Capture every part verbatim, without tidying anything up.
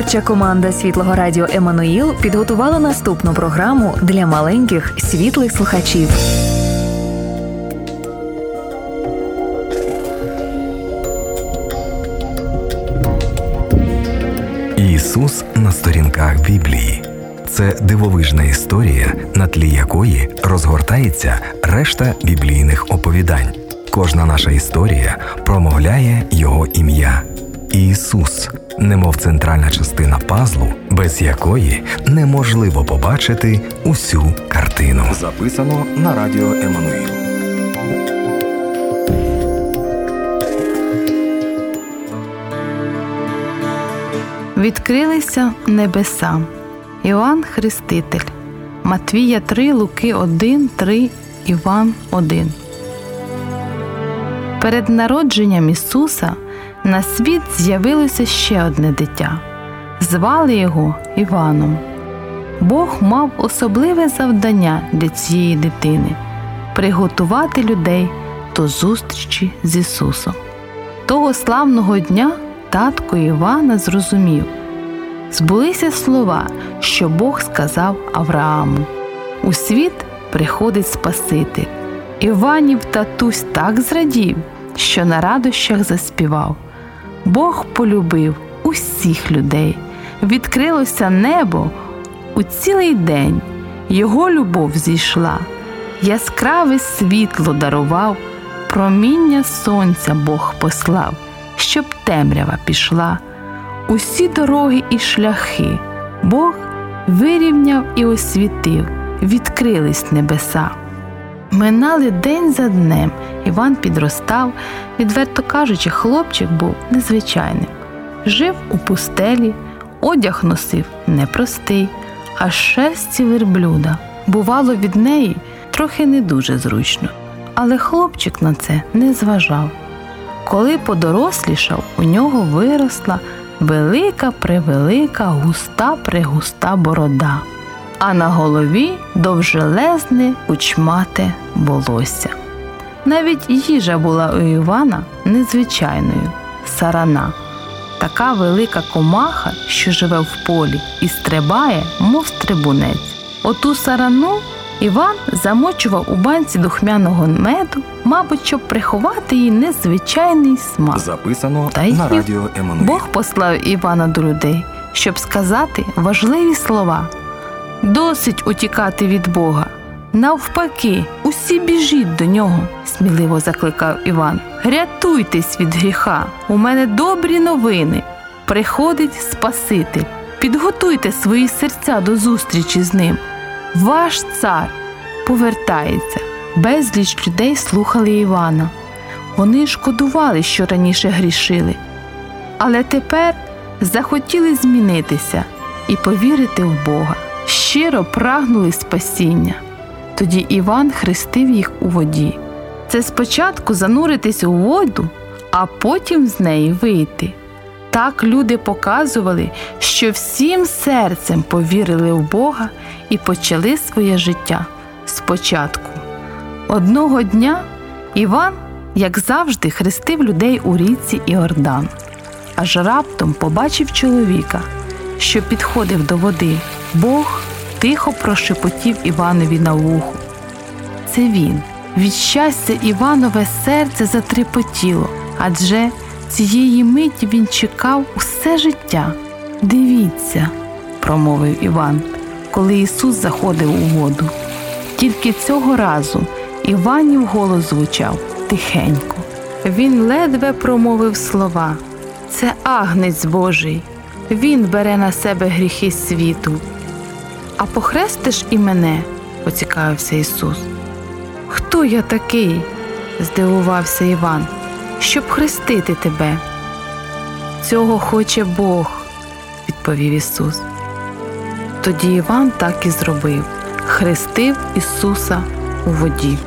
Творча команда Світлого Радіо «Еммануїл» підготувала наступну програму для маленьких світлих слухачів. Ісус на сторінках Біблії. Це дивовижна історія, на тлі якої розгортається решта біблійних оповідань. Кожна наша історія промовляє Його ім'я. Ісус, немов центральна частина пазлу, без якої неможливо побачити усю картину. Записано на радіо «Еммануїл». Відкрилися небеса. Іоанн Хреститель. Матвія три, Луки один, три, Іван один. Перед народженням Ісуса на світ з'явилося ще одне дитя. Звали його Іваном. Бог мав особливе завдання для цієї дитини – приготувати людей до зустрічі з Ісусом. Того славного дня татко Івана зрозумів. Збулися слова, що Бог сказав Аврааму. У світ приходить Спаситель. Іванів татусь так зрадів, що на радощах заспівав. Бог полюбив усіх людей. Відкрилося небо у цілий день. Його любов зійшла. Яскраве світло дарував. Проміння сонця Бог послав, щоб темрява пішла. Усі дороги і шляхи Бог вирівняв і освітив. Відкрились небеса. Минали день за днем. Іван підростав. Відверто кажучи, хлопчик був незвичайним. Жив у пустелі, одяг носив непростий, а шерсті верблюда. Бувало, від неї трохи не дуже зручно. Але хлопчик на це не зважав. Коли подорослішав, у нього виросла велика-превелика, густа-прегуста борода, а на голові довжелезне кучмате волосся. Навіть їжа була у Івана незвичайною – сарана. Така велика комаха, що живе в полі і стрибає, мов стрибунець. Оту сарану Іван замочував у банці духмяного меду, мабуть, щоб приховати її незвичайний смак. Записано Та на радіо «Еммануїл». Бог послав Івана до людей, щоб сказати важливі слова. Досить утікати від Бога. Навпаки, усі біжіть до Нього, сміливо закликав Іван. Рятуйтесь від гріха, у мене добрі новини. Приходить Спаситель. Підготуйте свої серця до зустрічі з Ним. Ваш цар повертається. Безліч людей слухали Івана. Вони шкодували, що раніше грішили. Але тепер захотіли змінитися і повірити в Бога. Щиро прагнули спасіння. Тоді Іван хрестив їх у воді. Це спочатку зануритись у воду, а потім з неї вийти. Так люди показували, що всім серцем повірили в Бога і почали своє життя спочатку. Одного дня Іван, як завжди, хрестив людей у річці Іордан. Аж раптом побачив чоловіка, що підходив до води. Бог тихо прошепотів Іванові на вухо. Це він. Від щастя Іванове серце затрепотіло, адже цієї миті він чекав усе життя. «Дивіться», – промовив Іван, коли Ісус заходив у воду. Тільки цього разу Іванів голос звучав тихенько. Він ледве промовив слова. «Це Агнець Божий. Він бере на себе гріхи світу». «А похрестиш і мене?» – поцікавився Ісус. «Хто я такий?» – здивувався Іван. «Щоб хрестити тебе». «Цього хоче Бог», – відповів Ісус. Тоді Іван так і зробив. Хрестив Ісуса у воді.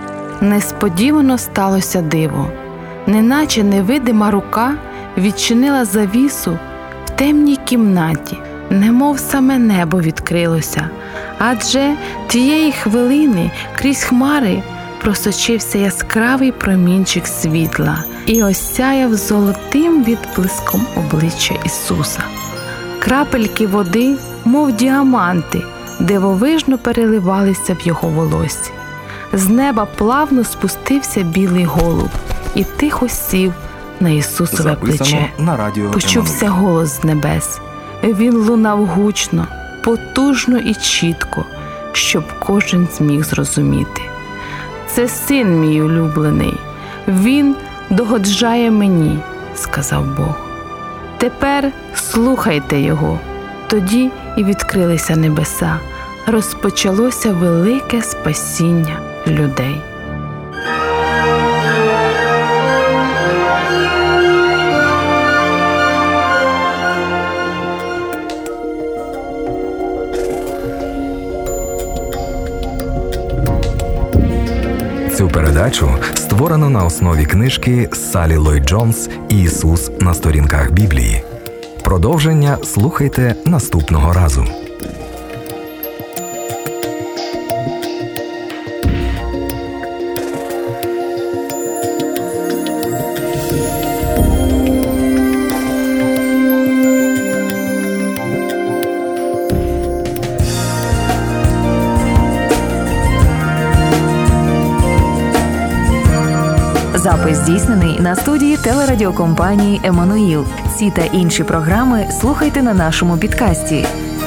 Несподівано сталося диво. Неначе невидима рука відчинила завісу в темній кімнаті, немов саме небо відкрилося. Адже тієї хвилини крізь хмари просочився яскравий промінчик світла і осяяв золотим відблиском обличчя Ісуса. Крапельки води, мов діаманти, дивовижно переливалися в його волоссі. З неба плавно спустився білий голуб і тихо сів на Ісусове плече. На радіо Почувся Еммануїл. голос з небес. Він лунав гучно, потужно і чітко, щоб кожен зміг зрозуміти. «Це син мій улюблений, він догоджає мені», – сказав Бог. «Тепер слухайте його». Тоді і відкрилися небеса, розпочалося велике спасіння людей. Цю передачу створено на основі книжки Салі Ллойд Джонс «Ісус на сторінках Біблії». Продовження слухайте наступного разу. Запис здійснений на студії телерадіокомпанії «Еммануїл». Ці та інші програми слухайте на нашому підкасті.